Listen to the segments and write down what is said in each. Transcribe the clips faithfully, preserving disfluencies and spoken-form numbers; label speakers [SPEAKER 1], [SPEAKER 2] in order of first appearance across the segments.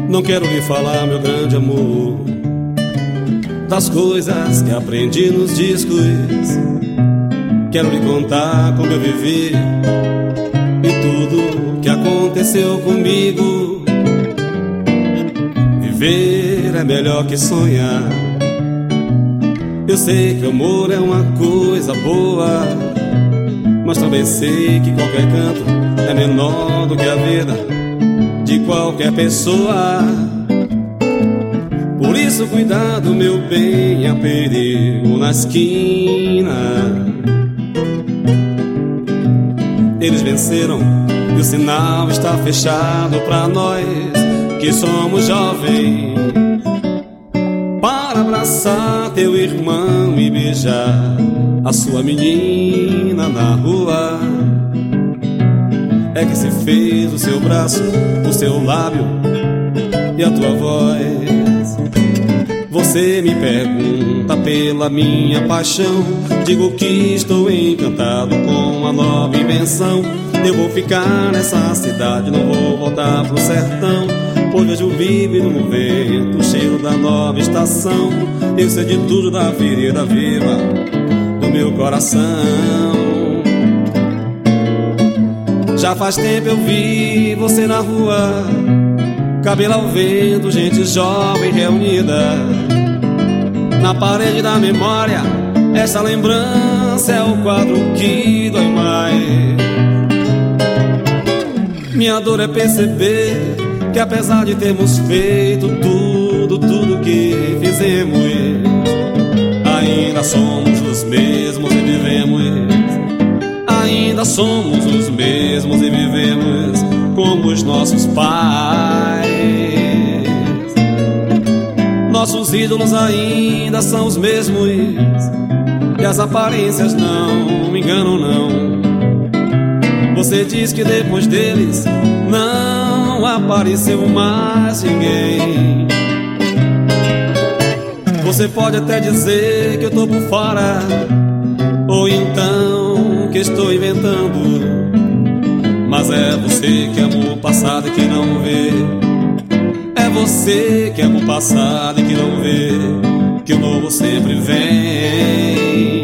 [SPEAKER 1] Não quero lhe falar, meu grande amor, das coisas que aprendi nos discos. Quero lhe contar como eu vivi e tudo que aconteceu comigo. Viver é melhor que sonhar. Eu sei que o amor é uma coisa boa, mas também sei que qualquer canto é menor do que a vida de qualquer pessoa. Por isso cuidado, meu bem, há perigo na esquina. Eles venceram e o sinal está fechado pra nós que somos jovens, para abraçar teu irmão e beijar a sua menina na rua. É que se fez o seu braço, o seu lábio e a tua voz. Você me pergunta pela minha paixão, digo que estou encantado com a nova invenção. Eu vou ficar nessa cidade, não vou voltar pro sertão, pois vejo vive no vento o cheiro da nova estação. Eu sei de tudo da ferida viva do meu coração. Já faz tempo eu vi você na rua, cabelo ao vento, gente jovem reunida. Na parede da memória, essa lembrança é o quadro que dói mais. Minha dor é perceber que apesar de termos feito tudo, tudo que fizemos, ainda somos os mesmos e vivemos. Ainda somos os mesmos e vivemos como os nossos pais. Nossos ídolos ainda são os mesmos e as aparências não me enganam, não. Você diz que depois deles não apareceu mais ninguém. Você pode até dizer que eu tô por fora, ou então que estou inventando, mas é você que ama o passado e que não vê. É você que ama o passado e que não vê que o novo sempre vem.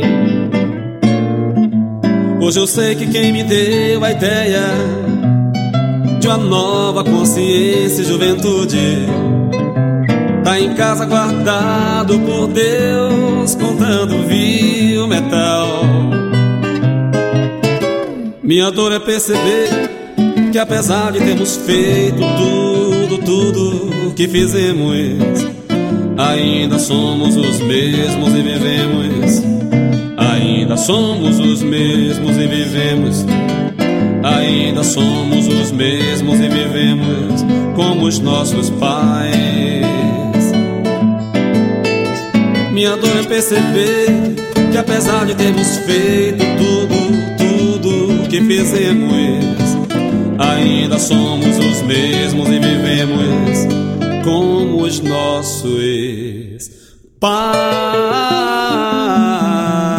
[SPEAKER 1] Hoje eu sei que quem me deu a ideia de uma nova consciência e juventude tá em casa guardado por Deus, contando vil metal. Minha dor é perceber que apesar de termos feito tudo, tudo que fizemos, ainda somos os mesmos e vivemos. Ainda somos os mesmos e vivemos. Ainda somos os mesmos e vivemos como os nossos pais. Minha dor é perceber que apesar de termos feito tudo, tudo que fizemos, ainda somos os mesmos e vivemos como os nossos pais.